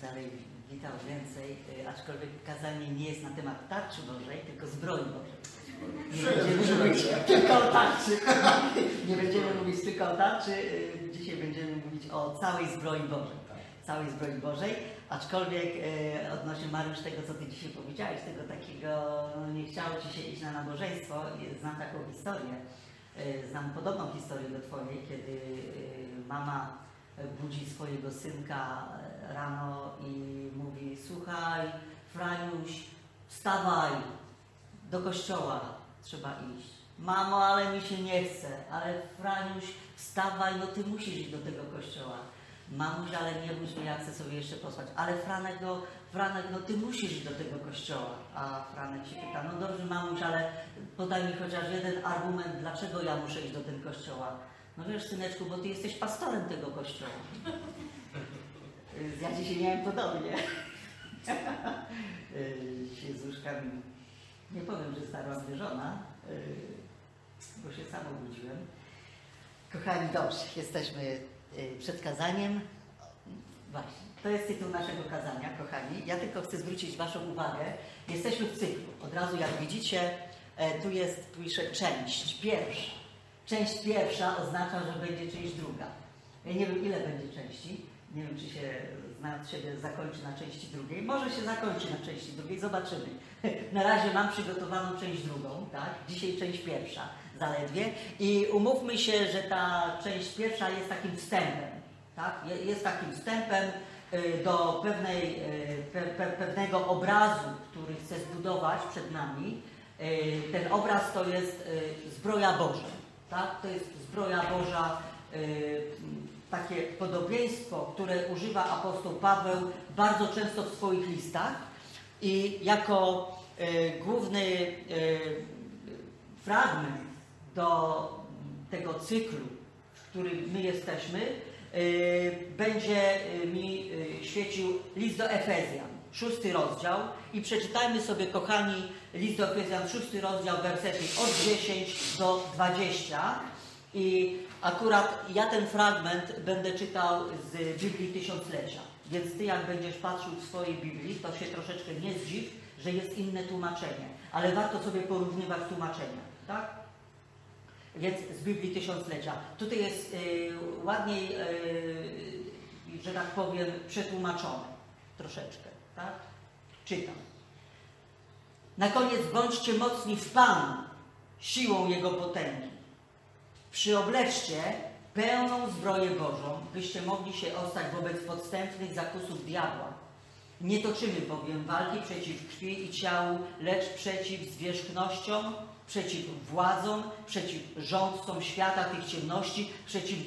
dalej witał więcej, aczkolwiek kazanie nie jest na temat tarczy Bożej, tylko zbroi Bożej. Nie będziemy mówić tylko o tarczy. Nie będziemy mówić tylko o tarczy. Dzisiaj będziemy mówić o całej zbroi Bożej. Całej zbroi Bożej. Aczkolwiek odnośnie Mariusz tego, co Ty dzisiaj powiedziałeś, tego takiego, nie chciało Ci się iść na nabożeństwo. Znam taką historię. Znam podobną historię do Twojej, kiedy mama budzi swojego synka rano i mówi: słuchaj, Franiuś, wstawaj, do kościoła trzeba iść. Mamo, ale mi się nie chce. Ale Franiuś, wstawaj, no ty musisz iść do tego kościoła. Mamuś, ale nie bój mnie, ja chcę sobie jeszcze posłać. Ale Franek, no ty musisz iść do tego kościoła. A Franek się pyta: no dobrze mamuś, ale podaj mi chociaż jeden argument, dlaczego ja muszę iść do tego kościoła. No wiesz, syneczku, bo ty jesteś pastorem tego kościoła. Ja dzisiaj miałem podobnie. Się z łóżkami, nie powiem, że starła mnie żona, bo się sam obudziłem. Kochani, dobrze, jesteśmy przed kazaniem. Właśnie, to jest tytuł naszego kazania, kochani. Ja tylko chcę zwrócić Waszą uwagę. Jesteśmy w cyklu. Od razu, jak widzicie, tu pisze część pierwsza. Część pierwsza oznacza, że będzie część druga. Ja nie wiem, ile będzie części. Nie wiem, czy się, znając siebie, zakończy na części drugiej. Może się zakończy na części drugiej, zobaczymy. Na razie mam przygotowaną część drugą, tak? Dzisiaj część pierwsza zaledwie. I umówmy się, że ta część pierwsza jest takim wstępem, tak? Jest takim wstępem do pewnego obrazu, który chcę zbudować przed nami. Ten obraz to jest zbroja Boża, tak? To jest zbroja Boża, takie podobieństwo, które używa apostoł Paweł bardzo często w swoich listach i jako główny fragment do tego cyklu, w którym my jesteśmy, będzie mi świecił list do Efezjan, 6 rozdział, i przeczytajmy sobie, kochani, list do Efezjan, 6 rozdział, wersety od 10 do 20. I akurat ja ten fragment będę czytał z Biblii Tysiąclecia. Więc Ty, jak będziesz patrzył w swojej Biblii, to się troszeczkę nie zdziw, że jest inne tłumaczenie. Ale warto sobie porównywać tłumaczenia, tak? Więc z Biblii Tysiąclecia. Tutaj jest ładniej, że tak powiem, przetłumaczone troszeczkę, tak? Czytam. Na koniec bądźcie mocni w Panu, siłą Jego potęgi. Przyobleczcie pełną zbroję Bożą, byście mogli się ostać wobec podstępnych zakusów diabła. Nie toczymy bowiem walki przeciw krwi i ciału, lecz przeciw zwierzchnościom, przeciw władzom, przeciw rządcom świata tych ciemności, przeciw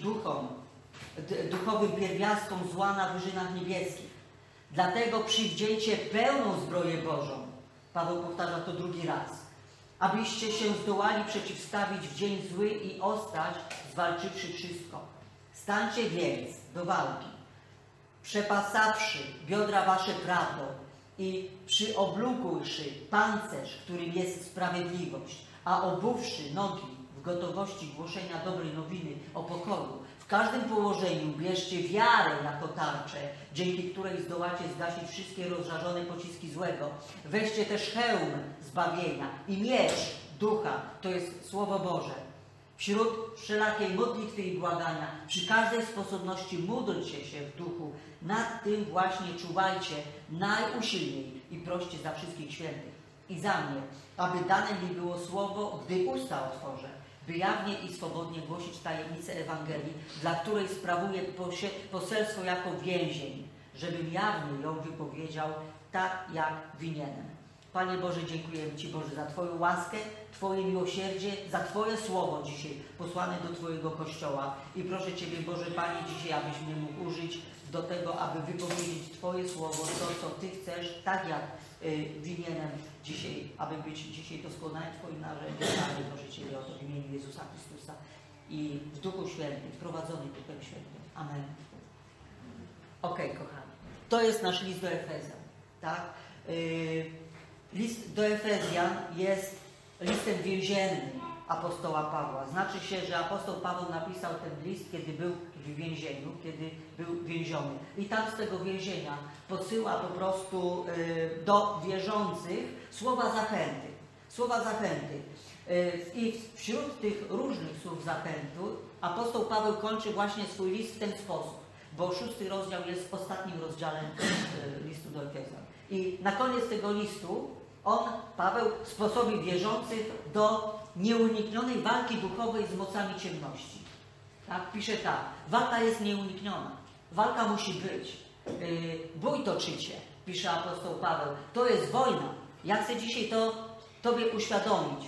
duchowym pierwiastkom zła na wyżynach niebieskich. Dlatego przywdziejcie pełną zbroję Bożą. Paweł powtarza to drugi raz. Abyście się zdołali przeciwstawić w dzień zły i ostać, zwalczywszy wszystko. Stańcie więc do walki, przepasawszy biodra wasze prawdą i przyoblukłszy pancerz, którym jest sprawiedliwość, a obuwszy nogi w gotowości głoszenia dobrej nowiny o pokoju. W każdym położeniu bierzcie wiarę jako tarczę, dzięki której zdołacie zgasić wszystkie rozżarzone pociski złego. Weźcie też hełm zbawienia i miecz ducha, to jest Słowo Boże. Wśród wszelakiej modlitwy i błagania, przy każdej sposobności módlcie się w duchu. Nad tym właśnie czuwajcie najusilniej i proście za wszystkich świętych. I za mnie, aby dane mi było słowo, gdy usta otworzę, by jawnie i swobodnie głosić tajemnicę Ewangelii, dla której sprawuję poselstwo jako więzień, żebym jawnie ją wypowiedział tak, jak winienem. Panie Boże, dziękujemy Ci, Boże, za Twoją łaskę, Twoje miłosierdzie, za Twoje słowo dzisiaj posłane do Twojego Kościoła. I proszę Ciebie, Boże, Panie, dzisiaj, abyś mnie mógł użyć do tego, aby wypowiedzieć Twoje słowo, to, co Ty chcesz, tak jak winienem dzisiaj, aby być dzisiaj doskonale Twoim narzędziem. Proszę Ciebie o to w imieniu Jezusa Chrystusa i w Duchu Świętym, prowadzony Duchem Świętym. Amen. Okej, kochani. To jest nasz list do Efezjan, tak? List do Efezjan jest listem więziennym. apostoła Pawła. Znaczy się, że apostoł Paweł napisał ten list, kiedy był w więzieniu, kiedy był więziony. I tam z tego więzienia podsyła po prostu do wierzących słowa zachęty. Słowa zachęty. I wśród tych różnych słów zachętu apostoł Paweł kończy właśnie swój list w ten sposób, bo 6 rozdział jest ostatnim rozdziałem listu do Efezjan. I na koniec tego listu Paweł, sposobi wierzących do nieuniknionej walki duchowej z mocami ciemności. Tak? Pisze tak, walka jest nieunikniona, walka musi być. Bój toczycie, pisze apostoł Paweł, to jest wojna. Ja chcę dzisiaj Tobie uświadomić,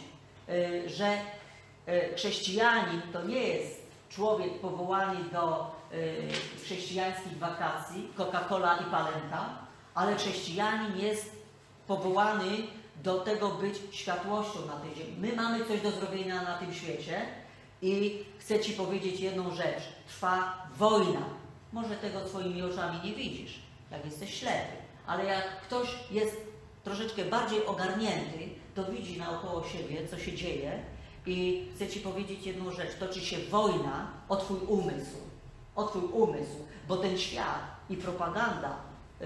że chrześcijanin to nie jest człowiek powołany do chrześcijańskich wakacji, Coca-Cola i Palenta, ale chrześcijanin jest powołany do tego być światłością na tej ziemi. My mamy coś do zrobienia na tym świecie i chcę Ci powiedzieć jedną rzecz. Trwa wojna. Może tego swoimi oczami nie widzisz, jak jesteś ślepy, ale jak ktoś jest troszeczkę bardziej ogarnięty, to widzi naokoło siebie, co się dzieje i chcę Ci powiedzieć jedną rzecz. Toczy się wojna o Twój umysł. O Twój umysł, bo ten świat i propaganda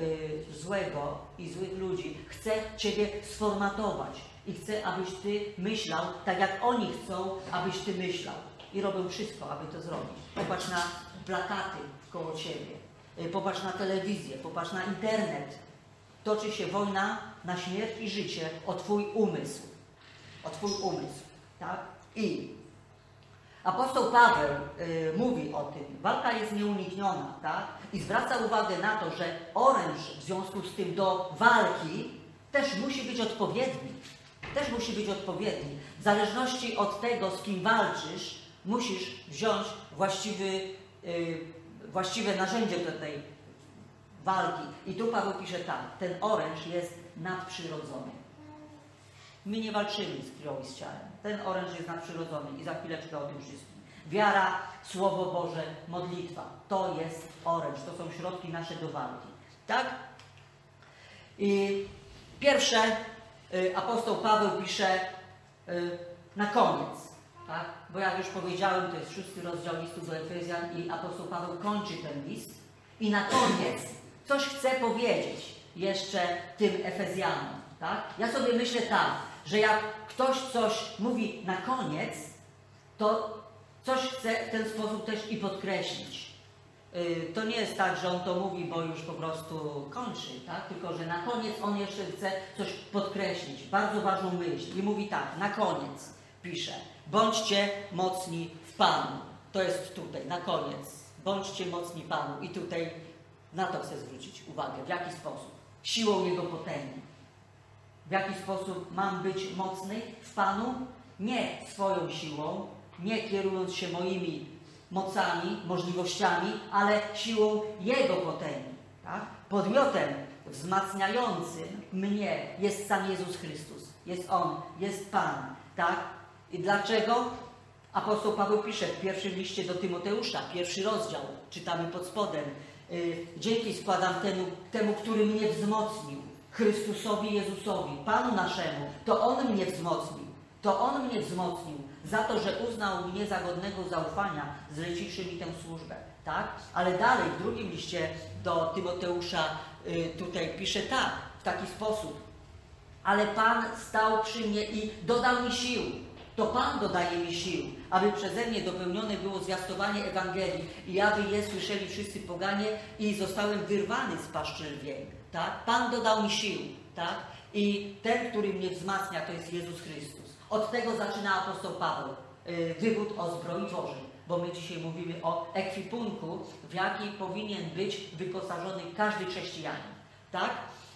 złego i złych ludzi chce Ciebie sformatować i chce, abyś Ty myślał tak, jak oni chcą, abyś Ty myślał. I robią wszystko, aby to zrobić. Popatrz na plakaty koło Ciebie, popatrz na telewizję, popatrz na internet. Toczy się wojna na śmierć i życie o Twój umysł. O Twój umysł. Tak? I apostoł Paweł mówi o tym. Walka jest nieunikniona. Tak? I zwraca uwagę na to, że oręż w związku z tym do walki też musi być odpowiedni. Też musi być odpowiedni. W zależności od tego, z kim walczysz, musisz wziąć właściwe narzędzie do tej walki. I tu Paweł pisze tak, ten oręż jest nadprzyrodzony. My nie walczymy z krwią i z ciałem. Ten oręż jest nadprzyrodzony i za chwileczkę o tym wszystkim. Wiara, Słowo Boże, modlitwa. To jest oręż, to są środki nasze do walki. Tak? I pierwsze apostoł Paweł pisze na koniec. Tak? Bo jak już powiedziałem, to jest 6 rozdział listu do Efezjan i apostoł Paweł kończy ten list. I na koniec coś chce powiedzieć jeszcze tym Efezjanom. Tak? Ja sobie myślę tak, że jak ktoś coś mówi na koniec, to coś chce w ten sposób też i podkreślić. To nie jest tak, że on to mówi, bo już po prostu kończy, tak? Tylko że na koniec on jeszcze chce coś podkreślić, bardzo ważną myśl. I mówi tak, na koniec pisze, bądźcie mocni w Panu. To jest tutaj, na koniec. Bądźcie mocni Panu. I tutaj na to chcę zwrócić uwagę. W jaki sposób? Siłą Jego potęgi. W jaki sposób mam być mocny w Panu? Nie swoją siłą, nie kierując się moimi mocami, możliwościami, ale siłą Jego potęgi. Tak? Podmiotem wzmacniającym mnie jest sam Jezus Chrystus. Jest On, jest Pan. Tak? I dlaczego? Apostoł Paweł pisze w pierwszym liście do Tymoteusza, 1 rozdział, czytamy pod spodem. Dzięki składam temu, który mnie wzmocnił, Chrystusowi Jezusowi, Panu naszemu. To On mnie wzmocnił. To On mnie wzmocnił za to, że uznał mnie za godnego zaufania, zleciwszy mi tę służbę. Tak? Ale dalej, w drugim liście do Tymoteusza tutaj pisze tak, w taki sposób. Ale Pan stał przy mnie i dodał mi sił. To Pan dodaje mi sił, aby przeze mnie dopełnione było zwiastowanie Ewangelii i aby je słyszeli wszyscy poganie i zostałem wyrwany z paszczy lwiej. Tak? Pan dodał mi sił. Tak? I ten, który mnie wzmacnia, to jest Jezus Chrystus. Od tego zaczyna apostoł Paweł. Wywód o zbroi Bożej. Bo my dzisiaj mówimy o ekwipunku, w jaki powinien być wyposażony każdy chrześcijanin. Tak?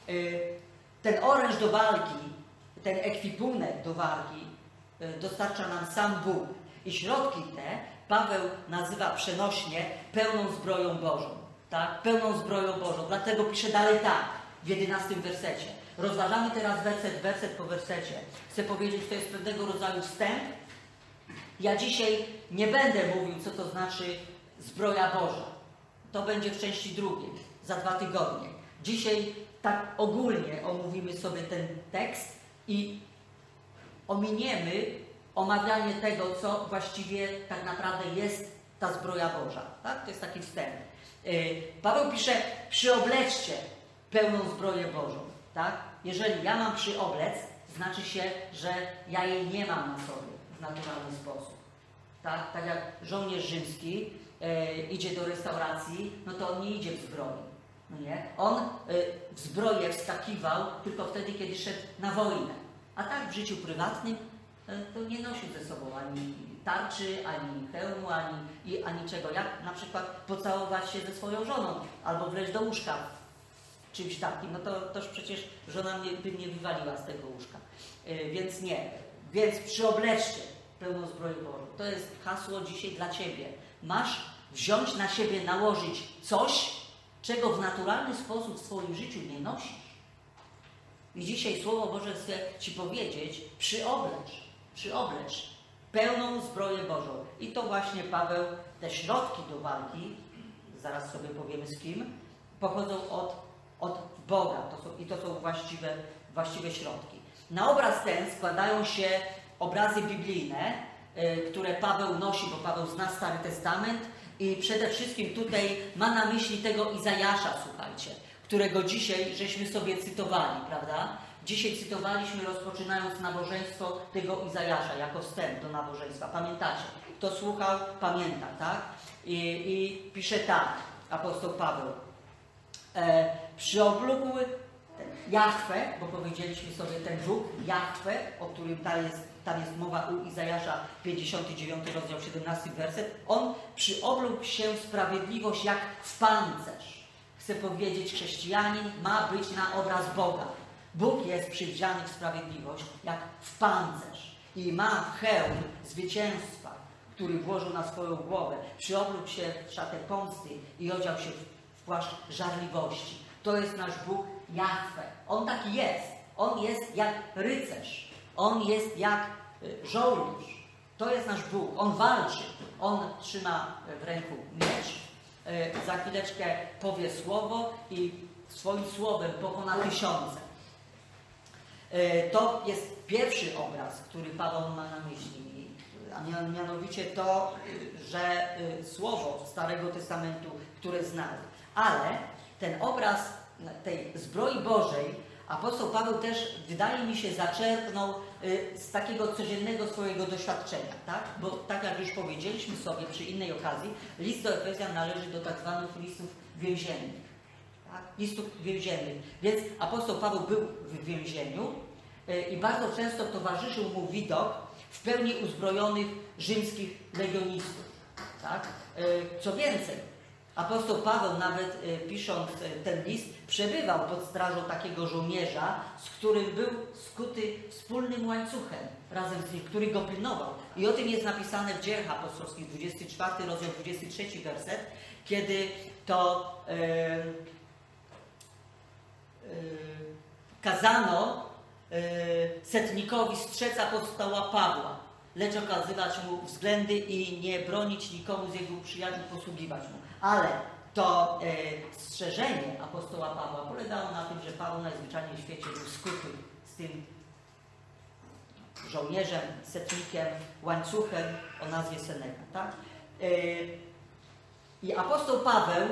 Ten oręż do walki, ten ekwipunek do walki dostarcza nam sam Bóg. I środki te Paweł nazywa przenośnie pełną zbroją Bożą. Tak? Pełną zbroją Bożą. Dlatego pisze dalej tak, w 11 wersecie. Rozważamy teraz werset po wersecie. Chcę powiedzieć, to jest pewnego rodzaju wstęp. Ja dzisiaj nie będę mówił, co to znaczy zbroja Boża. To będzie w części drugiej, za 2 tygodnie. Dzisiaj tak ogólnie omówimy sobie ten tekst i ominiemy omawianie tego, co właściwie tak naprawdę jest ta zbroja Boża. Tak? To jest taki wstęp. Paweł pisze, przyobleczcie pełną zbroję Bożą. Tak? Jeżeli ja mam przyoblec, znaczy się, że ja jej nie mam na sobie w naturalny sposób. Tak jak żołnierz rzymski idzie do restauracji, no to on nie idzie w zbroi. No nie? On w zbroję wskakiwał tylko wtedy, kiedy szedł na wojnę. A tak w życiu prywatnym to nie nosił ze sobą ani tarczy, ani hełmu, ani czego. Jak na przykład pocałować się ze swoją żoną albo wleźć do łóżka czymś takim, no to toż przecież żona by mnie wywaliła z tego łóżka. Więc nie. Więc przyobleczcie pełną zbroję Bożą. To jest hasło dzisiaj dla Ciebie. Masz wziąć na siebie, nałożyć coś, czego w naturalny sposób w swoim życiu nie nosisz. I dzisiaj Słowo Boże chce Ci powiedzieć, przyoblecz pełną zbroję Bożą. I to właśnie Paweł, te środki do walki, zaraz sobie powiemy z kim, pochodzą od Boga. To są właściwe środki. Na obraz ten składają się obrazy biblijne, które Paweł nosi, bo Paweł zna Stary Testament i przede wszystkim tutaj ma na myśli tego Izajasza, słuchajcie, którego dzisiaj żeśmy sobie cytowali, prawda? Dzisiaj cytowaliśmy, rozpoczynając nabożeństwo, tego Izajasza jako wstęp do nabożeństwa. Pamiętacie? Kto słuchał, pamięta, tak? I pisze tak, apostoł Paweł. Przyoblógł Jahwe, bo powiedzieliśmy sobie ten Bóg, Jahwe, o którym tam jest mowa u Izajasza, 59 rozdział, 17 werset. On przyoblógł się sprawiedliwość jak w pancerz. Chcę powiedzieć, chrześcijanin ma być na obraz Boga. Bóg jest przywdziany w sprawiedliwość jak w pancerz i ma hełm zwycięstwa, który włożył na swoją głowę. Przyoblógł się w szatę pomsty i odział się w płaszcz żarliwości. To jest nasz Bóg Jahwe. On taki jest. On jest jak rycerz. On jest jak żołnierz. To jest nasz Bóg. On walczy. On trzyma w ręku miecz. Za chwileczkę powie słowo i swoim słowem pokona tysiące. To jest pierwszy obraz, który Paweł ma na myśli. A mianowicie to, że słowo Starego Testamentu, które znał. Ale ten obraz tej zbroi Bożej apostoł Paweł też, wydaje mi się, zaczerpnął z takiego codziennego swojego doświadczenia, tak? Bo tak jak już powiedzieliśmy sobie przy innej okazji, list do Efezjan należy do tak zwanych listów więziennych. Tak? Listów więziennych. Więc apostoł Paweł był w więzieniu i bardzo często towarzyszył mu widok w pełni uzbrojonych rzymskich legionistów. Tak? Co więcej, apostoł Paweł nawet pisząc ten list przebywał pod strażą takiego żołnierza, z którym był skuty wspólnym łańcuchem razem z nim, który go pilnował. I o tym jest napisane w Dziejach Apostolskich, 24 rozdział, 23 werset, kiedy to kazano setnikowi strzec apostoła Pawła, lecz okazywać mu względy i nie bronić nikomu z jego przyjaciół, posługiwać mu. Ale to strzeżenie apostoła Pawła polegało na tym, że Paweł najzwyczajniej w świecie był skuty z tym żołnierzem, setnikiem, łańcuchem o nazwie Seneka. Tak? I apostoł Paweł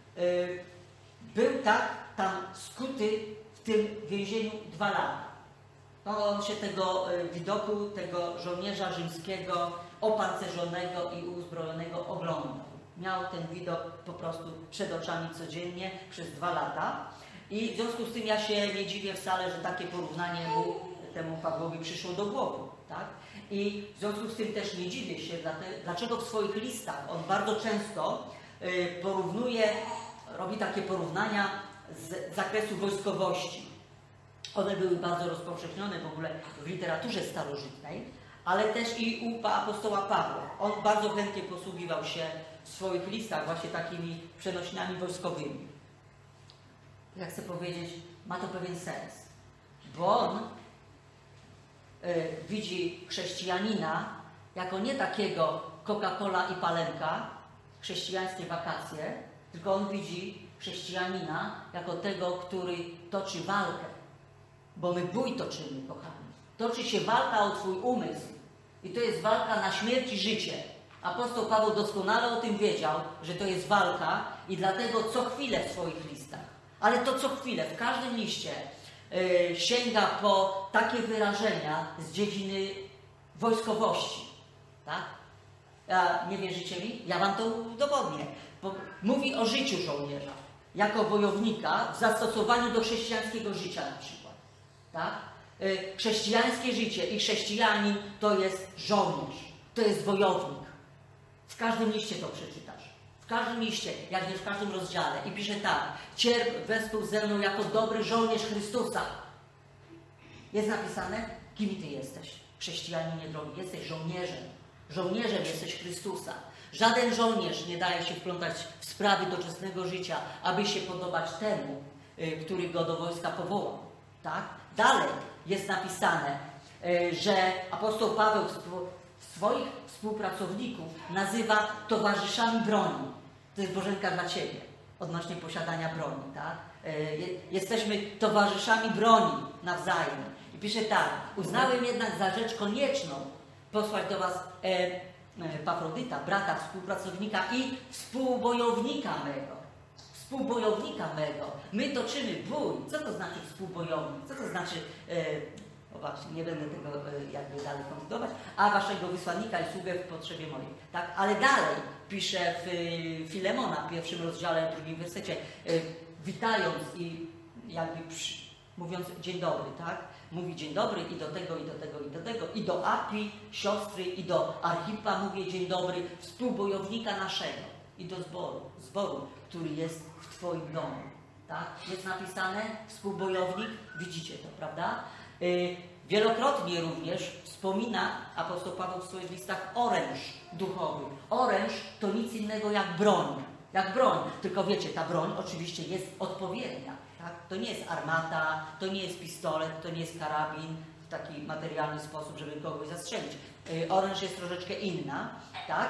był tak tam skuty w tym więzieniu 2 lata. No, on się tego widoku, tego żołnierza rzymskiego, opancerzonego i uzbrojonego oglądał. Miał ten widok po prostu przed oczami codziennie przez 2 lata. I w związku z tym ja się nie dziwię wcale, że takie porównanie temu Pawłowi przyszło do głowy. Tak? I w związku z tym też nie dziwię się, dlaczego w swoich listach on bardzo często robi takie porównania z zakresu wojskowości. One były bardzo rozpowszechnione w ogóle w literaturze starożytnej, ale też i u apostoła Pawła. On bardzo chętnie posługiwał się w swoich listach właśnie takimi przenośniami wojskowymi. Ja chcę powiedzieć, ma to pewien sens, bo on widzi chrześcijanina jako nie takiego Coca-Cola i palemka, chrześcijańskie wakacje, tylko on widzi chrześcijanina jako tego, który toczy walkę. Bo my bój toczymy, kochani. Toczy się walka o Twój umysł. I to jest walka na śmierć i życie. Apostoł Paweł doskonale o tym wiedział, że to jest walka i dlatego co chwilę w swoich listach, ale to co chwilę, w każdym liście sięga po takie wyrażenia z dziedziny wojskowości. Tak? A nie wierzycie mi? Ja wam to udowodnię. Bo mówi o życiu żołnierza jako wojownika w zastosowaniu do chrześcijańskiego życia na przykład. Tak? Chrześcijańskie życie i chrześcijanin to jest żołnierz, to jest wojownik. W każdym liście to przeczytasz. W każdym liście, jak nie w każdym rozdziale. I pisze tak: cierp wespół ze mną jako dobry żołnierz Chrystusa. Jest napisane, kim ty jesteś. Chrześcijaninie drogi, jesteś żołnierzem. Żołnierzem jesteś Chrystusa. Żaden żołnierz nie daje się wplątać w sprawy doczesnego życia, aby się podobać temu, który go do wojska powołał. Tak? Dalej jest napisane, że apostoł Paweł swoich współpracowników nazywa towarzyszami broni. To jest Bożenka dla Ciebie, odnośnie posiadania broni. Tak? Jesteśmy towarzyszami broni nawzajem. I pisze tak: uznałem jednak za rzecz konieczną posłać do Was Epafrodyta, brata, współpracownika i współbojownika mego. Współbojownika mego. My toczymy bój. Co to znaczy współbojownik? Co to znaczy... No właśnie, nie będę tego jakby dalej kontynuować. A waszego wysłannika i sługę w potrzebie mojej. Tak? Ale dalej pisze w Filemona, w 1 rozdziale, 2 wersecie, witając i jakby mówiąc dzień dobry, tak? Mówi dzień dobry i do tego, i do tego, i do tego, i do Api, siostry, i do Archipa mówię dzień dobry, współbojownika naszego, i do zboru, który jest w Twoim domu. Tak? Jest napisane współbojownik, widzicie to, prawda? Wielokrotnie również wspomina apostoł Paweł w swoich listach oręż duchowy. Oręż to nic innego jak broń. Jak broń, tylko wiecie, ta broń oczywiście jest odpowiednia. Tak? To nie jest armata, to nie jest pistolet, to nie jest karabin w taki materialny sposób, żeby kogoś zastrzelić. Oręż jest troszeczkę inna, tak?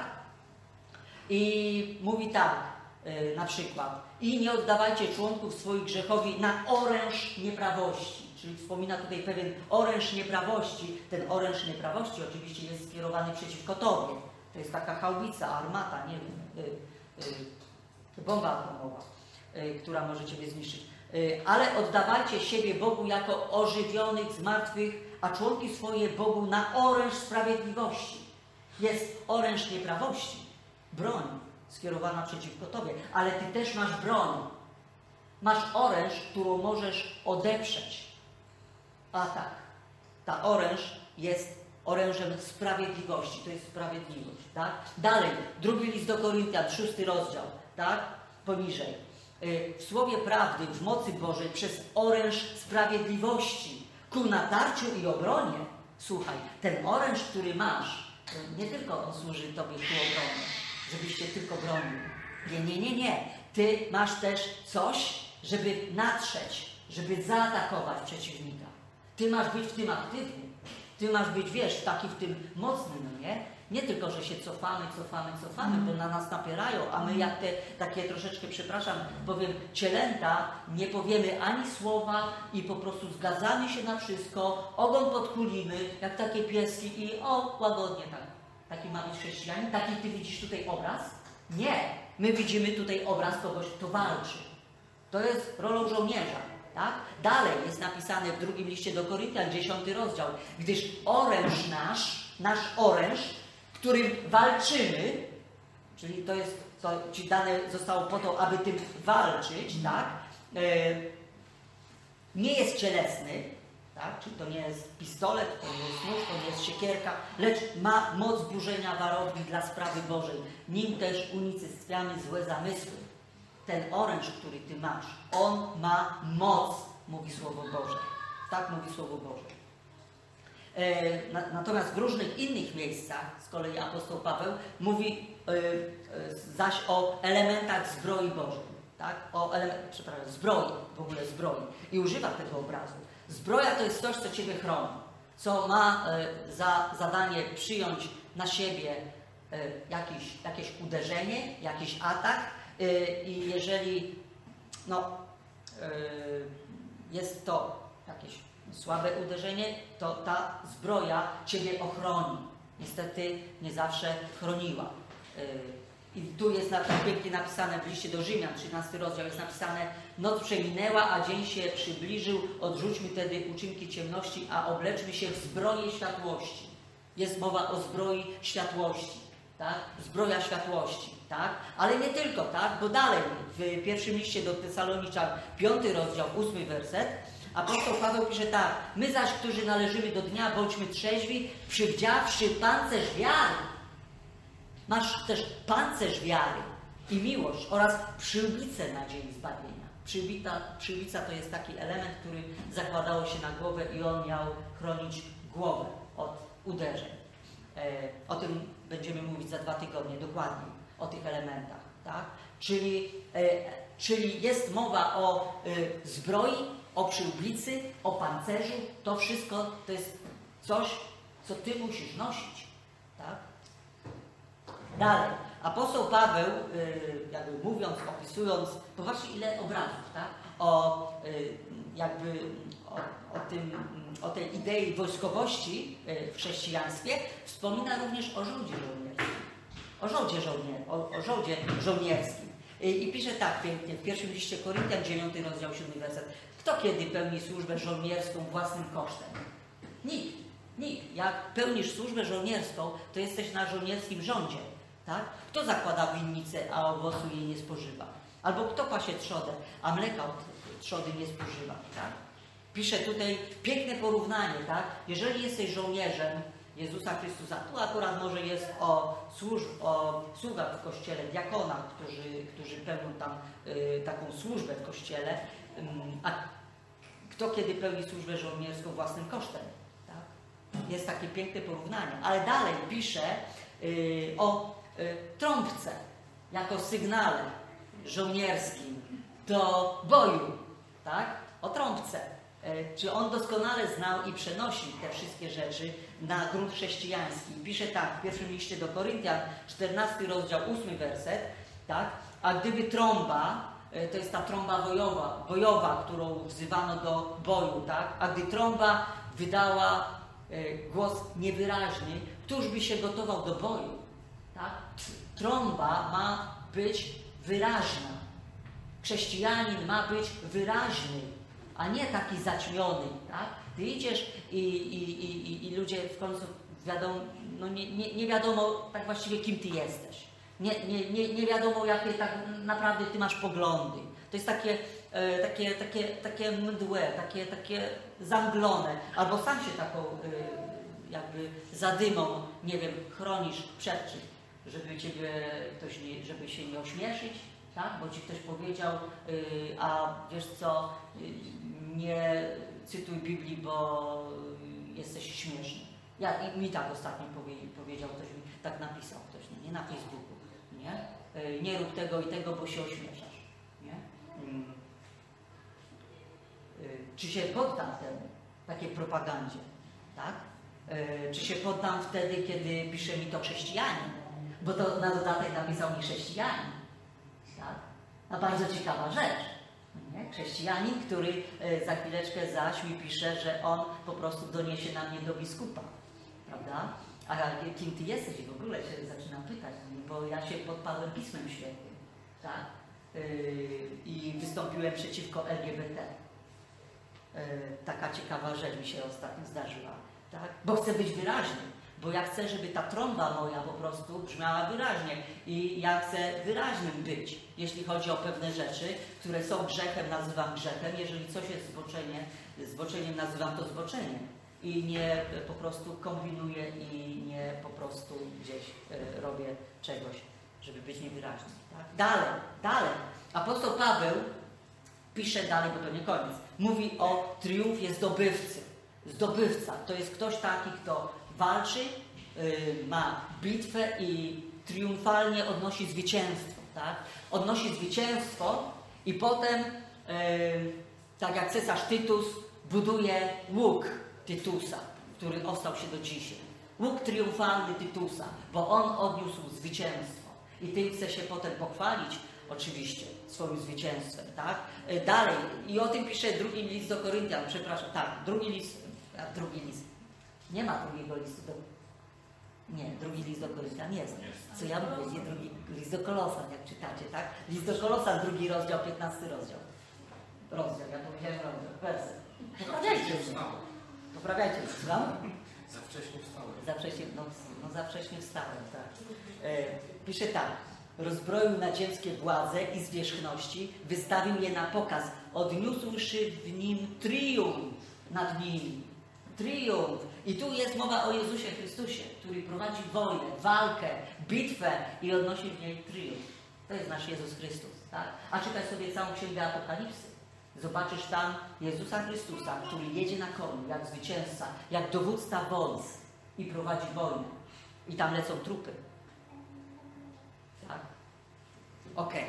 I mówi tak, na przykład: i nie oddawajcie członków swoich grzechowi na oręż nieprawości. Czyli wspomina tutaj pewien oręż nieprawości. Ten oręż nieprawości oczywiście jest skierowany przeciwko Tobie. To jest taka haubica, armata, nie wiem, bomba atomowa, która może Ciebie zniszczyć. Ale oddawajcie siebie Bogu jako ożywionych z martwych, a członki swoje Bogu na oręż sprawiedliwości. Jest oręż nieprawości, broń skierowana przeciwko Tobie, ale Ty też masz broń. Masz oręż, którą możesz odeprzeć. A tak, ta oręż jest orężem sprawiedliwości, to jest sprawiedliwość, tak? Dalej, 2 list do Koryntian, 6 rozdział, tak? Poniżej. W słowie prawdy, w mocy Bożej, przez oręż sprawiedliwości, ku natarciu i obronie. Słuchaj, ten oręż, który masz, nie tylko on służy Tobie ku obronie, żebyś się tylko bronił. Nie. Ty masz też coś, żeby natrzeć, żeby zaatakować przeciwnika. Ty masz być w tym aktywny. Ty masz być, wiesz, taki w tym mocny, no nie? Nie tylko, że się cofamy, bo na nas napierają, a my jak te takie troszeczkę, przepraszam, powiem, cielęta, nie powiemy ani słowa i po prostu zgadzamy się na wszystko, ogon podkulimy, jak takie pieski i łagodnie tak. Taki ma być chrześcijanin? Taki Ty widzisz tutaj obraz? Nie. My widzimy tutaj obraz kogoś, kto walczy. To jest rolą żołnierza. Tak? Dalej jest napisane w 2 liście do Koryntian, 10 rozdział. Gdyż oręż nasz oręż, którym walczymy, czyli to jest, co Ci dane zostało po to, aby tym walczyć, tak? Nie jest cielesny, tak? Czyli to nie jest pistolet, to nie jest nóż, to nie jest siekierka, lecz ma moc burzenia warowni dla sprawy Bożej. Nim też unicestwiamy złe zamysły. Ten oręż, który Ty masz, on ma moc, mówi Słowo Boże. Tak mówi Słowo Boże. Natomiast w różnych innych miejscach, z kolei apostoł Paweł mówi zaś o elementach zbroi Bożej. Tak? Zbroi, w ogóle zbroi. I używa tego obrazu. Zbroja to jest coś, co Ciebie chroni. Co ma za zadanie przyjąć na siebie jakieś uderzenie, jakiś atak. I jeżeli jest to jakieś słabe uderzenie, to ta zbroja Ciebie ochroni. niestety nie zawsze chroniła. I tu jest tak pięknie napisane w liście do Rzymian, 13 rozdział, jest napisane: noc przeminęła, a dzień się przybliżył, odrzućmy tedy uczynki ciemności, a obleczmy się w zbroję światłości. Jest mowa o zbroi światłości, tak? Zbroja światłości, tak? Ale nie tylko, tak? Bo dalej w pierwszym liście do Tesaloniczan, 5 rozdział, 8 werset, apostoł Paweł pisze tak: my zaś, którzy należymy do dnia, bądźmy trzeźwi, przywdziawszy pancerz wiary. Masz też pancerz wiary i miłość oraz przyłbicę na dzień zbawienia. Przyłbica to jest taki element, który zakładało się na głowę i on miał chronić głowę od uderzeń. O tym będziemy mówić za 2 tygodnie dokładniej, o tych elementach. Tak? Czyli jest mowa o zbroi, o przyłbicy, o pancerzu. To wszystko to jest coś, co ty musisz nosić. Tak? Dalej, apostoł Paweł, jakby mówiąc, opisując, popatrzcie ile obrazów, tak? O tej idei wojskowości w chrześcijaństwie wspomina również o żołdzie żołnierskim. O żołdzie żołnierskim. I pisze tak pięknie w pierwszym liście Koryntian, 9 rozdział, 7 werset. Kto kiedy pełni służbę żołnierską własnym kosztem? Nikt. Jak pełnisz służbę żołnierską, to jesteś na żołnierskim rządzie. Tak? Kto zakłada winnicę, a owocu jej nie spożywa? Albo kto pasie trzodę, a mleka od trzody nie spożywa? Tak? Pisze tutaj piękne porównanie. Tak? Jeżeli jesteś żołnierzem Jezusa Chrystusa, tu akurat może jest o sługach w Kościele, diakonach, którzy pełnią tam taką służbę w Kościele, a kto kiedy pełni służbę żołnierską własnym kosztem? Tak? Jest takie piękne porównanie. Ale dalej pisze o trąbce jako sygnale żołnierskim do boju, tak? O trąbce. Czy on doskonale znał i przenosił te wszystkie rzeczy na grunt chrześcijański. Pisze tak w pierwszym liście do Koryntian, 14 rozdział, 8 werset, tak? A gdyby trąba, to jest ta trąba bojowa, którą wzywano do boju, tak? A gdy trąba wydała głos niewyraźny, któż by się gotował do boju? Tak? Trąba ma być wyraźna. Chrześcijanin ma być wyraźny, a nie taki zaćmiony. Tak? Ty idziesz i ludzie w końcu wiadomo, no nie wiadomo tak właściwie kim ty jesteś. Nie wiadomo jakie tak naprawdę ty masz poglądy. To jest takie mdłe, takie zamglone. Albo sam się taką jakby zadymą, nie wiem, chronisz przed czym, żeby ciebie ktoś żeby się nie ośmieszyć, tak? Bo ci ktoś powiedział, a wiesz co, nie cytuj Biblii, bo jesteś śmieszny. Mi tak ostatnio powiedział ktoś, mi tak napisał ktoś, nie na Facebooku, nie? Nie rób tego i tego, bo się ośmieszasz, nie? Czy się poddam temu, takiej propagandzie, tak? Czy się poddam wtedy, kiedy pisze mi to chrześcijanin? Bo to na dodatek napisał mi chrześcijanin. Tak? A bardzo ciekawa rzecz. Nie? Chrześcijanin, który za chwileczkę zaś mi pisze, że on po prostu doniesie na mnie do biskupa. Prawda? A kim ty jesteś? I w ogóle się zaczynam pytać, bo ja się podpadłem Pismem Świętym. Tak? I wystąpiłem przeciwko LGBT. Taka ciekawa rzecz mi się ostatnio zdarzyła. Tak? Bo chcę być wyraźny. Bo ja chcę, żeby ta trąba moja po prostu brzmiała wyraźnie. I ja chcę wyraźnym być, jeśli chodzi o pewne rzeczy, które są grzechem, nazywam grzechem. Jeżeli coś jest zboczeniem nazywam to zboczeniem. I nie po prostu kombinuję i nie po prostu gdzieś robię czegoś, żeby być niewyraźny. Tak? Dalej. Apostoł Paweł pisze dalej, bo to nie koniec. Mówi o triumfie zdobywcy. Zdobywca to jest ktoś taki, kto walczy, ma bitwę i triumfalnie odnosi zwycięstwo. Tak? Odnosi zwycięstwo i potem, tak jak cesarz Tytus, buduje łuk Tytusa, który ostał się do dzisiaj. Łuk triumfalny Tytusa, bo on odniósł zwycięstwo. I tym chce się potem pochwalić, oczywiście, swoim zwycięstwem. Tak? Dalej, i o tym pisze drugi list do Koryntian, przepraszam, tak, drugi list. Nie ma drugiego listu. Nie, drugi list do Koryntian jest. Co ja mówię, nie drugi list do Kolosan, jak czytacie, tak? List do Kolosan, 2 rozdział, 15 rozdział. Ja powiedziałem rozdział, werset. Poprawiajcie mnie. Poprawiajcie mnie, słucham? Za wcześnie wstałem. Za wcześnie wstałem, tak. Pisze tak. Rozbroił nadziemskie władze i zwierzchności, wystawił je na pokaz, odniósłszy w nim triumf nad nimi. Triumf. I tu jest mowa o Jezusie Chrystusie, który prowadzi wojnę, walkę, bitwę i odnosi w niej triumf. To jest nasz Jezus Chrystus, tak? A czytaj sobie całą księgę Apokalipsy. Zobaczysz tam Jezusa Chrystusa, który jedzie na koniu, jak zwycięzca, jak dowódca wojsk i prowadzi wojnę. I tam lecą trupy. Tak? Okej.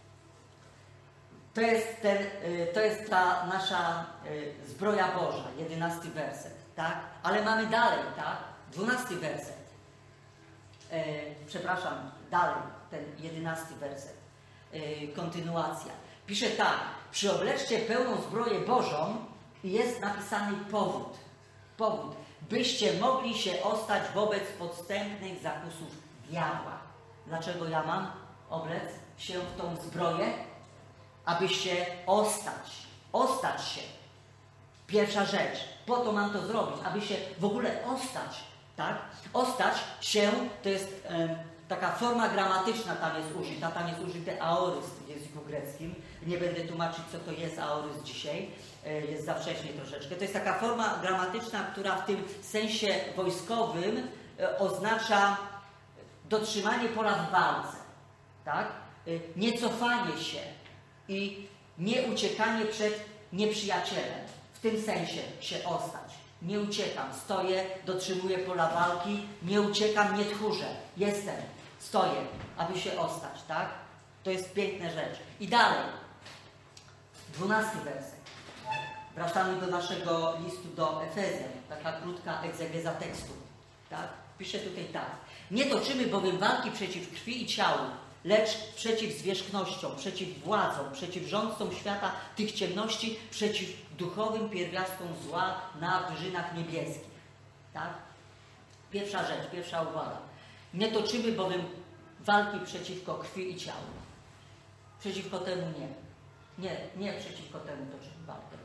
To jest ta nasza zbroja Boża, 11 werset, tak? Ale mamy dalej, tak? 12 werset. Przepraszam, dalej, ten 11 werset. Kontynuacja. Pisze tak, przyobleczcie pełną zbroję Bożą i jest napisany powód. Powód, byście mogli się ostać wobec podstępnych zakusów diabła. Dlaczego ja mam oblec się w tą zbroję? Aby się ostać. Ostać się. Pierwsza rzecz. Po to mam to zrobić, aby się w ogóle ostać. Tak? Ostać się to jest taka forma gramatyczna tam jest użyta. Tam jest użyty aorys w języku greckim. Nie będę tłumaczyć, co to jest aorys dzisiaj. Jest za wcześnie troszeczkę. To jest taka forma gramatyczna, która w tym sensie wojskowym oznacza dotrzymanie pola w walce. Tak? Nie cofanie się i nie uciekanie przed nieprzyjacielem. W tym sensie się ostać. Nie uciekam, stoję, dotrzymuję pola walki, nie uciekam, nie tchórzę. Jestem, stoję, aby się ostać, tak? To jest piękna rzecz. I dalej, 12 werset. Wracamy do naszego listu do Efezjan. Taka krótka egzegeza tekstu. Tak? Pisze tutaj tak. Nie toczymy bowiem walki przeciw krwi i ciału, lecz przeciw zwierzchnościom, przeciw władzom, przeciw rządcom świata tych ciemności, przeciw duchowym pierwiastkom zła na wyżynach niebieskich. Tak? Pierwsza rzecz, pierwsza uwaga. Nie toczymy bowiem walki przeciwko krwi i ciału. Przeciwko temu nie. Nie przeciwko temu toczymy walkę.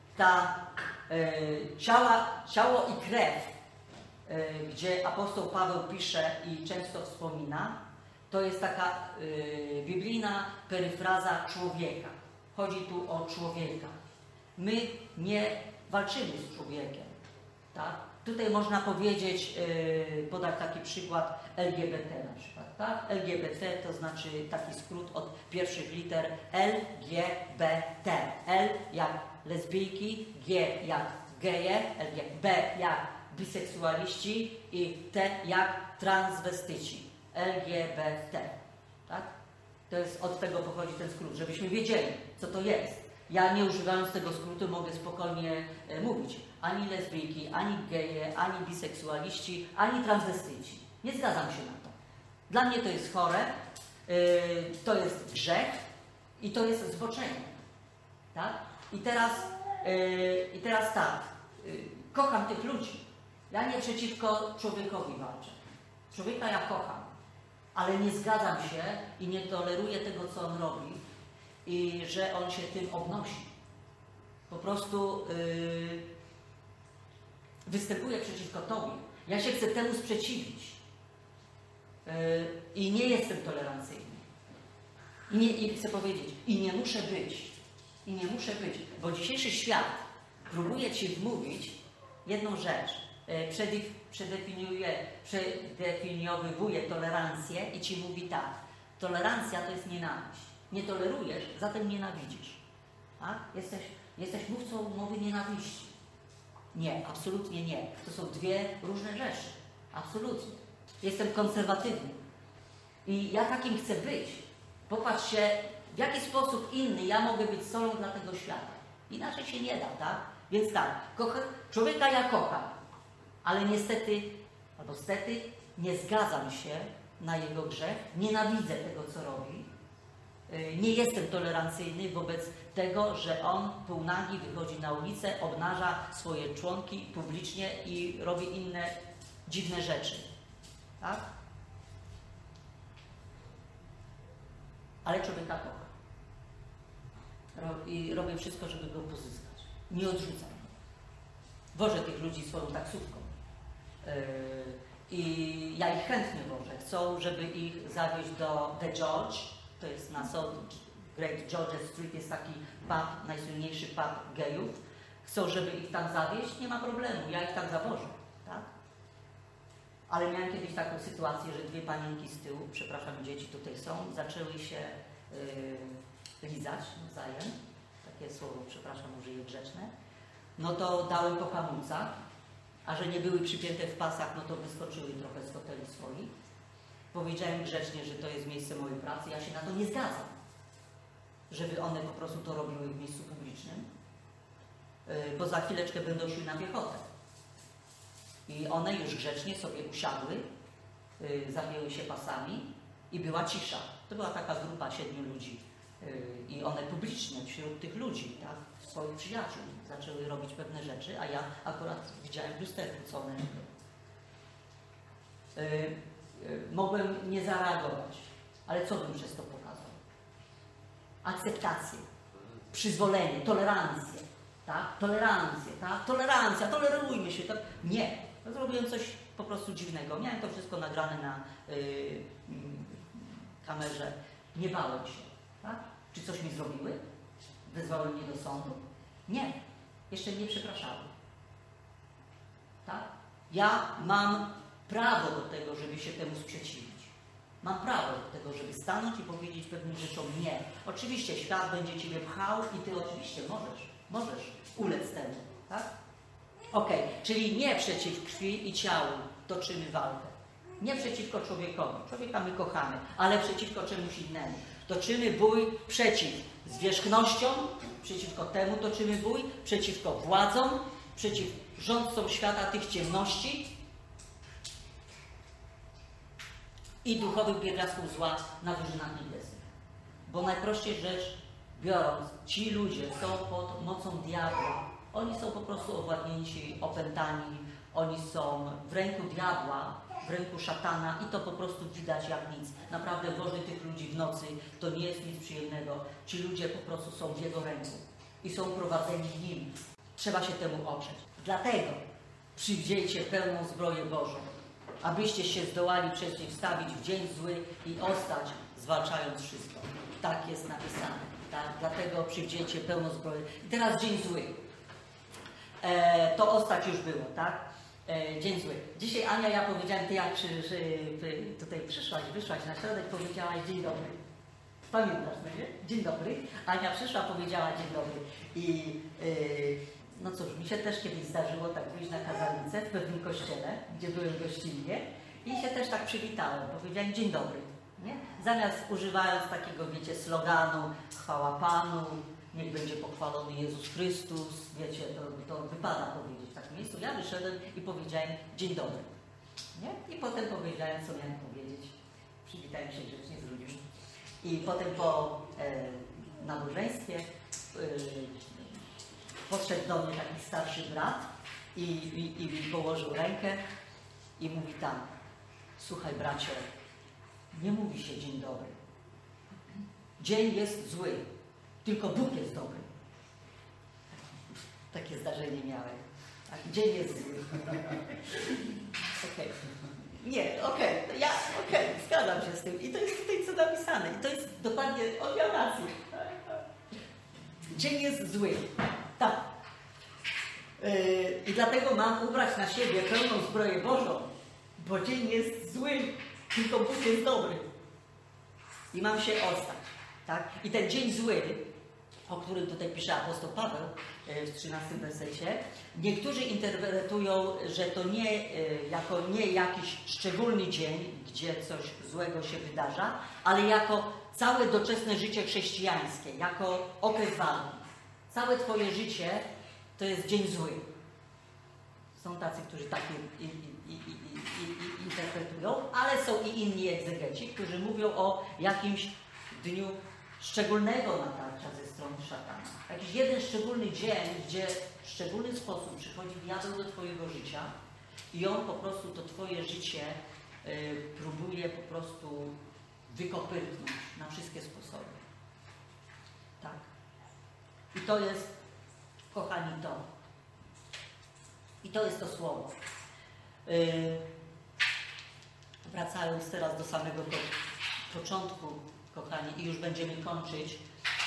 Ciało i krew, gdzie apostoł Paweł pisze i często wspomina, to jest taka biblijna peryfraza człowieka. Chodzi tu o człowieka. My nie walczymy z człowiekiem. Tak? Tutaj można powiedzieć, podać taki przykład LGBT na przykład. Tak? LGBT to znaczy taki skrót od pierwszych liter LGBT. L jak lesbijki, G jak geje, B jak biseksualiści i T jak transwestyci. LGBT. Tak? To jest, od tego pochodzi ten skrót, żebyśmy wiedzieli, co to jest. Ja nie używając tego skrótu mogę spokojnie mówić. Ani lesbijki, ani geje, ani biseksualiści, ani transwestyci. Nie zgadzam się na to. Dla mnie to jest chore, to jest grzech i to jest zboczenie. Tak? I teraz tak, kocham tych ludzi. Ja nie przeciwko człowiekowi walczę. Człowieka ja kocham, ale nie zgadzam się i nie toleruję tego, co on robi i że on się tym obnosi. Po prostu występuję przeciwko Tobie. Ja się chcę temu sprzeciwić. I nie jestem tolerancyjny. I chcę powiedzieć, i nie muszę być. I nie muszę być, bo dzisiejszy świat próbuje Ci wmówić jedną rzecz. Przedefiniowuje tolerancję i Ci mówi tak. Tolerancja to jest nienawiść. Nie tolerujesz, zatem nienawidzisz. Tak? Jesteś mówcą mowy nienawiści. Nie, absolutnie nie. To są dwie różne rzeczy. Absolutnie. Jestem konserwatywny. I ja takim chcę być. Popatrz się, w jaki sposób inny ja mogę być solą dla tego świata. Inaczej się nie da, tak? Więc tak, człowieka ja kocham, ale niestety, albo stety, nie zgadzam się na jego grzech, nienawidzę tego, co robi. Nie jestem tolerancyjny wobec tego, że on półnagi wychodzi na ulicę, obnaża swoje członki publicznie i robi inne dziwne rzeczy. tak? Ale człowieka kocha. I robię wszystko, żeby go pozyskać. Nie odrzucam. Wożę tych ludzi swoją taksówką. I ja ich chętnie wożę. Chcą, żeby ich zawieźć do The George. To jest na Great George Street, jest taki pub, najsłynniejszy pub gejów. Chcą, żeby ich tam zawieźć, nie ma problemu, ja ich tam zawożę, tak? Ale miałem kiedyś taką sytuację, że dwie panienki z tyłu, przepraszam, dzieci tutaj są, zaczęły się lizać nawzajem, takie słowo, przepraszam, użyję grzeczne. No to dałem po hamulcach, a że nie były przypięte w pasach, no to wyskoczyły trochę z foteli swoich. Powiedziałem grzecznie, że to jest miejsce mojej pracy, ja się na to nie zgadzam, żeby one po prostu to robiły w miejscu publicznym, bo za chwileczkę będą szły na piechotę. I one już grzecznie sobie usiadły, zapięły się pasami i była cisza. To była taka grupa 7 ludzi i one publicznie wśród tych ludzi, tak, swoich przyjaciół zaczęły robić pewne rzeczy, a ja akurat widziałem w lusterku, co one robią. Mogłem nie zareagować, ale co bym przez to pokazał? Akceptację, przyzwolenie, tolerancję, tak? Tolerancję, tak? Tolerancja, tolerujmy się. Tak? Nie, zrobiłem coś po prostu dziwnego. Miałem to wszystko nagrane na kamerze. Nie bałem się, tak? Czy coś mi zrobiły? Wezwały mnie do sądu? Nie, jeszcze nie przepraszały. Tak? Ja mam prawo do tego, żeby się temu sprzeciwić. Mam prawo do tego, żeby stanąć i powiedzieć pewnym rzeczom nie. Oczywiście świat będzie Ciebie pchał i Ty oczywiście możesz ulec temu, tak? Okej, czyli nie przeciw krwi i ciału toczymy walkę. Nie przeciwko człowiekowi. Człowieka my kochamy, ale przeciwko czemuś innemu. Toczymy bój przeciw zwierzchnościom, przeciwko temu toczymy bój, przeciwko władzom, przeciw rządcom świata tych ciemności i duchowych pierwiastków zła na wyżynach niebieskich. Bo najprościej rzecz biorąc, ci ludzie są pod mocą diabła. Oni są po prostu owładnięci, opętani, oni są w ręku diabła, w ręku szatana i to po prostu widać jak nic. Naprawdę wożenie tych ludzi w nocy to nie jest nic przyjemnego. Ci ludzie po prostu są w jego ręku i są prowadzeni nim. Trzeba się temu oprzeć. Dlatego przywdziejcie pełną zbroję Bożą, abyście się zdołali przeciwstawić w dzień zły i ostać, zwalczając wszystko. Tak jest napisane. Tak? Dlatego przywdziejcie pełną zbroję. I teraz dzień zły. To ostać już było, tak? Dzień zły. Dzisiaj Ania, ja powiedziałem, ty jak tutaj przyszłaś, wyszłaś na środek, powiedziałaś dzień dobry. Pamiętasz, no nie? Dzień dobry. Ania przyszła, powiedziała dzień dobry. I no cóż, mi się też kiedyś zdarzyło tak wyjść na kazalicę w pewnym kościele, gdzie byłem gościnnie i się też tak przywitałem. Powiedziałem dzień dobry. Nie? Zamiast używając takiego, wiecie, sloganu chwała Panu, niech będzie pochwalony Jezus Chrystus, wiecie, to wypada powiedzieć w takim miejscu. Ja wyszedłem i powiedziałem dzień dobry. Nie? I potem powiedziałem, co miałem powiedzieć. Przywitałem się grzecznie z ludźmi. I potem po nabożeństwie podszedł do mnie taki starszy brat i położył rękę i mówi tak, słuchaj bracie, nie mówi się dzień dobry. Dzień jest zły, tylko Bóg jest dobry. Takie zdarzenie miałem. Tak, dzień jest zły. Okej. Nie, okej, zgadzam się z tym. I to jest tutaj co napisane. I to jest dokładnie odmian racji. Dzień jest zły. Tak. I dlatego mam ubrać na siebie pełną zbroję Bożą, bo dzień jest zły, tylko Bóg jest dobry. I mam się ostać. Tak? I ten dzień zły, o którym tutaj pisze apostoł Paweł w 13 wersecie, niektórzy interpretują, że to nie jakiś szczególny dzień, gdzie coś złego się wydarza, ale jako całe doczesne życie chrześcijańskie, jako okres walki. Całe Twoje życie to jest dzień zły. Są tacy, którzy tak interpretują, ale są i inni egzegeci, którzy mówią o jakimś dniu szczególnego natarcia ze strony szatana. Jakiś jeden szczególny dzień, gdzie w szczególny sposób przychodzi diabeł do Twojego życia i on po prostu to Twoje życie próbuje po prostu wykopytnąć na wszystkie sposoby. Tak. I to jest, kochani, to. I to jest to słowo. Wracając teraz do samego początku, kochani, i już będziemy kończyć.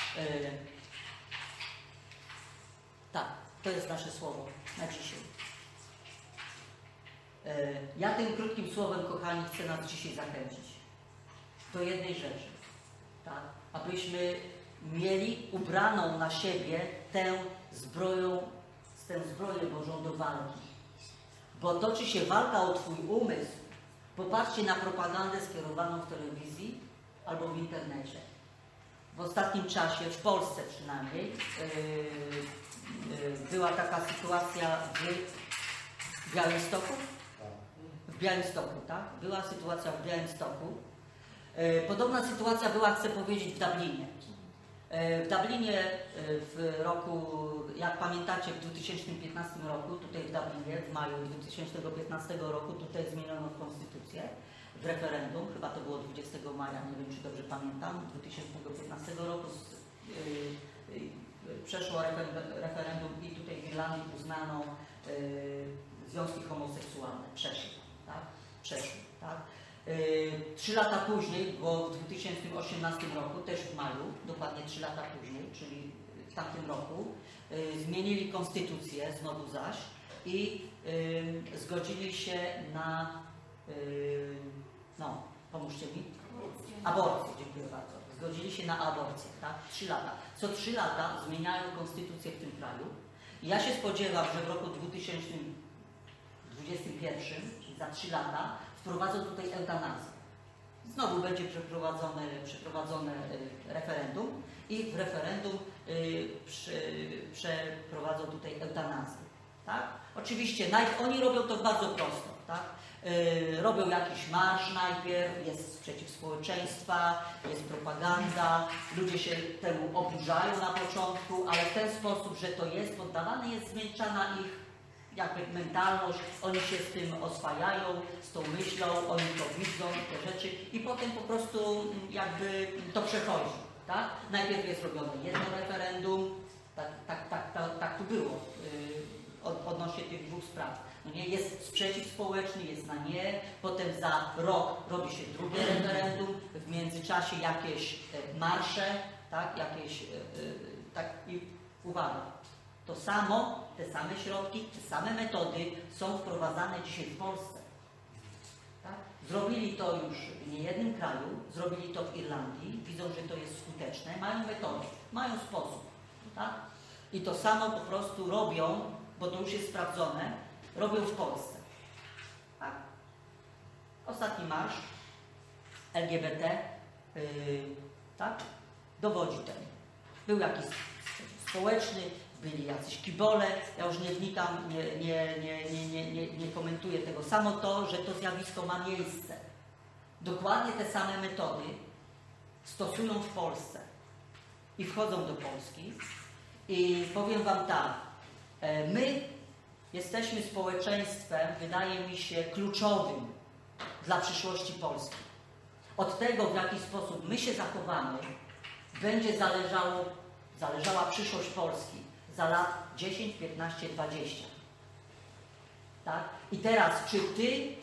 Tak, to jest nasze słowo na dzisiaj. Ja tym krótkim słowem, kochani, chcę nas dzisiaj zachęcić do jednej rzeczy, tak? Abyśmy mieli ubraną na siebie tę zbroję Bożą do walki. Bo toczy się walka o Twój umysł. Popatrzcie na propagandę skierowaną w telewizji albo w internecie. W ostatnim czasie, w Polsce przynajmniej, była taka sytuacja w Białymstoku. W Białymstoku, tak? Była sytuacja w Białymstoku. Podobna sytuacja była, chcę powiedzieć, w Dublinie. W Dublinie w roku, jak pamiętacie, w 2015 roku, tutaj w Dublinie, w maju 2015 roku, tutaj zmieniono konstytucję w referendum, chyba to było 20 maja, nie wiem, czy dobrze pamiętam, 2015 roku przeszło referendum i tutaj w Irlandii uznano związki homoseksualne. Przeszły, tak? 3 lata później, bo w 2018 roku, też w maju, dokładnie 3 lata później, czyli w tamtym roku, zmienili konstytucję znowu zaś i zgodzili się na, pomóżcie mi? Aborcję, dziękuję bardzo. Zgodzili się na aborcję, tak? 3 lata. Co 3 lata zmieniają konstytucję w tym kraju. I ja się spodziewam, że w roku 2021, czyli za 3 lata, wprowadzą tutaj eutanazję. Znowu będzie przeprowadzone referendum i w referendum przeprowadzą tutaj eutanazję. Tak? Oczywiście oni robią to bardzo prosto. Tak? Robią jakiś marsz najpierw, jest sprzeciw społeczeństwa, jest propaganda, ludzie się temu oburzają na początku, ale w ten sposób, że to jest poddawane, jest zmiękczana ich jakby mentalność, oni się z tym oswajają, z tą myślą, oni to widzą, te rzeczy i potem po prostu jakby to przechodzi, tak? Najpierw jest robione jedno referendum, tak tu było odnośnie tych dwóch spraw. No nie, jest sprzeciw społeczny, jest na nie, potem za rok robi się drugie referendum, w międzyczasie jakieś marsze, tak? I uwaga. To samo, te same środki, te same metody są wprowadzane dzisiaj w Polsce. Tak? Zrobili to już w niejednym kraju, zrobili to w Irlandii, widzą, że to jest skuteczne, mają metodę, mają sposób. Tak? I to samo po prostu robią, bo to już jest sprawdzone, robią w Polsce. Tak? Ostatni marsz LGBT tak? Dowodzi temu. Był jakiś społeczny, byli jacyś kibole, ja już nie wnikam, nie komentuję tego. Samo to, że to zjawisko ma miejsce. Dokładnie te same metody stosują w Polsce i wchodzą do Polski. I powiem Wam tak, my jesteśmy społeczeństwem, wydaje mi się, kluczowym dla przyszłości Polski. Od tego, w jaki sposób my się zachowamy, będzie zależała przyszłość Polski za lat 10, 15, 20. Tak? I teraz, czy Ty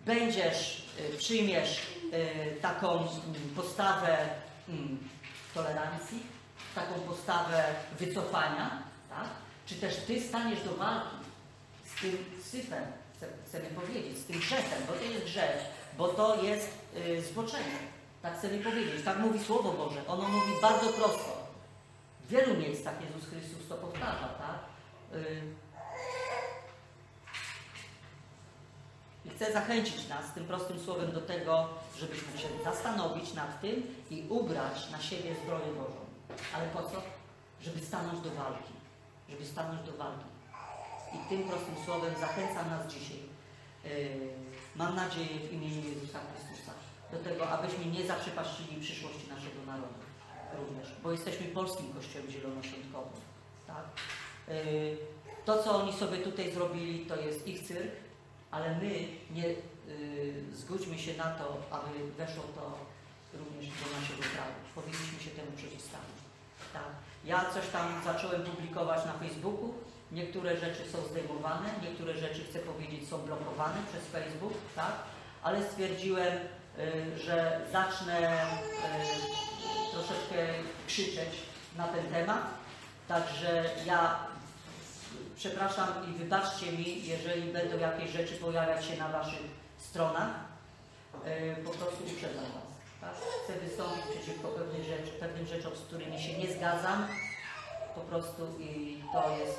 przyjmiesz taką postawę tolerancji, taką postawę wycofania, tak? Czy też Ty staniesz do walki z tym syfem, chcemy powiedzieć, z tym grzechem, bo to jest grzech, bo to jest zboczenie. Tak chcemy powiedzieć. Tak mówi Słowo Boże. Ono mówi bardzo prosto. W wielu miejscach Jezus Chrystus to powtarza, tak? I chcę zachęcić nas tym prostym słowem do tego, żebyśmy się zastanowić nad tym i ubrać na siebie zbroję Bożą. Ale po co? Żeby stanąć do walki. Żeby stanąć do walki. I tym prostym słowem zachęcam nas dzisiaj. Mam nadzieję w imieniu Jezusa Chrystusa do tego, abyśmy nie zaprzepaścili przyszłości naszego narodu również, bo jesteśmy polskim Kościołem Zielonoświątkowym. Tak? To, co oni sobie tutaj zrobili, to jest ich cyrk, ale my zgódźmy się na to, aby weszło to również do naszego kraju. Powinniśmy się temu przeciwstawić. Tak. Ja coś tam zacząłem publikować na Facebooku. Niektóre rzeczy są zdejmowane, niektóre rzeczy, chcę powiedzieć, są blokowane przez Facebook, tak? Ale stwierdziłem, że zacznę troszeczkę krzyczeć na ten temat. Także ja przepraszam i wybaczcie mi, jeżeli będą jakieś rzeczy pojawiać się na waszych stronach. Po prostu uprzedzam was. Tak? Chcę wystąpić przeciwko pewnym rzeczom, z którymi się nie zgadzam. Po prostu i to jest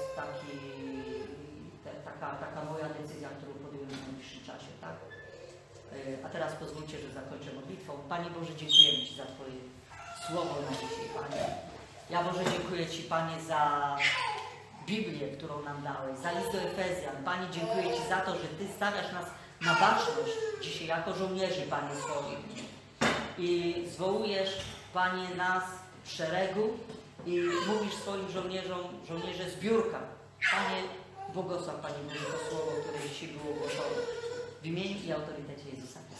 taka moja decyzja, którą podjąłem w najbliższym czasie. Tak? A teraz pozwólcie, że zakończę modlitwą. Panie Boże, dziękujemy Ci za Twoje słowo na dzisiaj, Panie. Ja Boże, dziękuję Ci, Panie, za Biblię, którą nam dałeś, za list do Efezjan. Panie, dziękuję Ci za to, że Ty stawiasz nas na baczność dzisiaj jako żołnierzy, Panie, swoim. I zwołujesz, Panie, nas w szeregu i mówisz swoim żołnierzom, żołnierze, zbiórka. Panie, błogosław, Panie Boże, to słowo, które dzisiaj było głoszone. W imieniu i autorytecie Jezusa.